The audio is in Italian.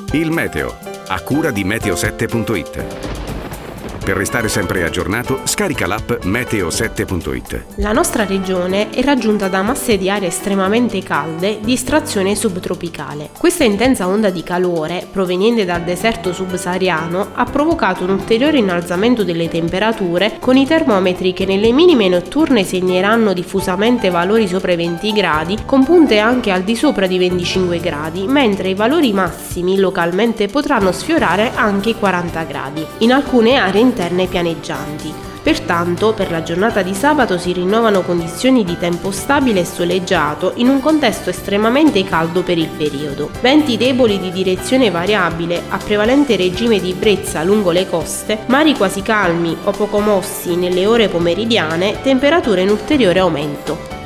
Il meteo, a cura di meteo7.it. Per restare sempre aggiornato, scarica l'app meteo7.it. La nostra regione è raggiunta da masse di aria estremamente calde di estrazione subtropicale. Questa intensa onda di calore, proveniente dal deserto subsahariano, ha provocato un ulteriore innalzamento delle temperature, con i termometri che nelle minime notturne segneranno diffusamente valori sopra i 20 gradi, con punte anche al di sopra di 25 gradi, mentre i valori massimi localmente potranno sfiorare anche i 40 gradi. In alcune aree interne pianeggianti. Pertanto, per la giornata di sabato si rinnovano condizioni di tempo stabile e soleggiato in un contesto estremamente caldo per il periodo. Venti deboli di direzione variabile a prevalente regime di brezza lungo le coste, mari quasi calmi o poco mossi nelle ore pomeridiane, temperature in ulteriore aumento.